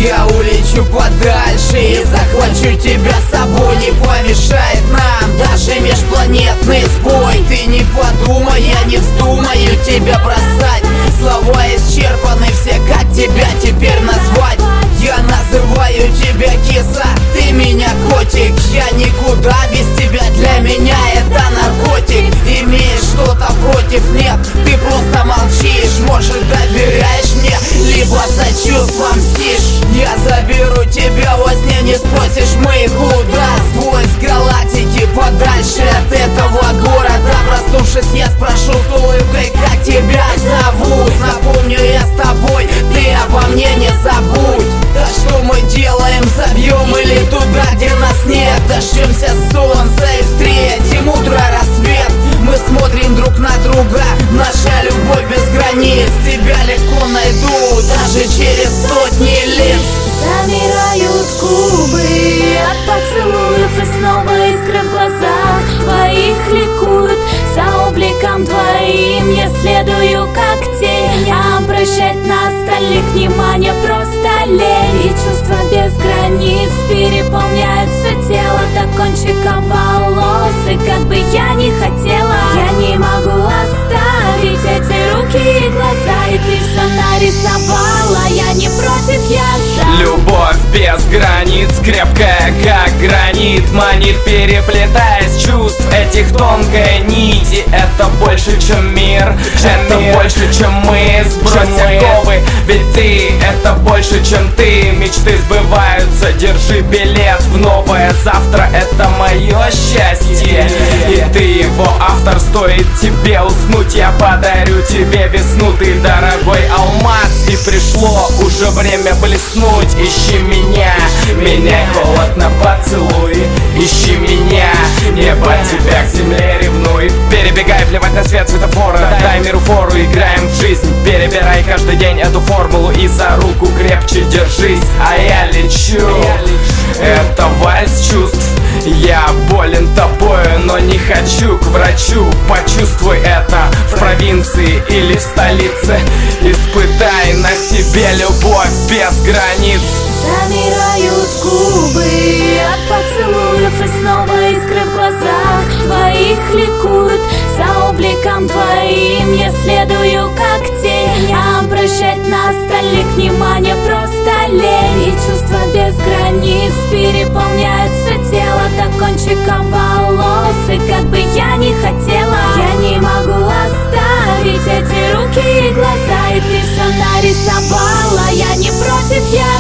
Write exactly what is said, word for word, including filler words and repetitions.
Я улечу подальше и захвачу тебя с собой. Не помешает нам даже межпланетный сбой. Ты не подумай, я не вздумаю тебя бросать. Слова исчерпаны все, как тебя теперь назвать? Я называю тебя киса, ты меня котик. Я никуда без тебя, для меня это наркотик. Имеешь что-то против? Нет, ты просто молчишь. Может, доверяешь мне, либо за чувством мстишь. Я заберу тебя во сне, не спросишь мы куда. Сквозь галактики, подальше от этого города. Проснувшись, я спрошу с улыбкой, как тебя зовут. Напомню я с тобой, ты обо мне не забудь. Да что мы делаем, забьем или туда, где нас нет? Дождемся солнца и встретим утро, рассвет. Мы смотрим друг на друга, наша любовь без границ. Тебя легко найду, даже через сотни лет. Замирают губы от поцелуев, и снова искры в глазах твоих ликуют. За обликом твоим я следую как тень. Обращать на остальных внимание просто лень. И чувства без границ переполняют все тело до кончика волос. И как бы я ни хотела, я не могу оставить эти руки и глаза. И ты все нарисовала, я не против, я за. Любовь без границ, крепкая как гранит, манит, переплетаясь чувств этих тонкой нити. Это больше, чем мир, это мир. Больше, чем мы. Сбрось оковы, ведь ты это больше, чем ты. Мечты сбываются, держи билет в новое завтра. Это мое счастье, и ты его автор. Стоит тебе уснуть, я подарю тебе весну. Ты дорогой алмаз, и пришло уже время блеснуть. Ищи меня, меняй холод на поцелуй. Ищи меня, небо тебя к земле ревнует. Перебегай, плевать на свет светофора, дай миру фору, играем в жизнь. Перебирай каждый день эту формулу и за руку крепче держись. А я лечу, это вальс чувств. Я болен тобою, но не хочу к врачу. Почувствуй это в провинции или в столице. Испытай на себе любовь без границ. Замирают губы от поцелуев, и снова искры в глазах твоих ликуют. За обликом твоим я следую как тень. Обращать на остальных внимание просто лень. И чувства без границ переполняют все тело до кончика волос. И как бы я ни хотела, я не могу оставить эти руки и глаза. И ты все нарисовала, я не против, я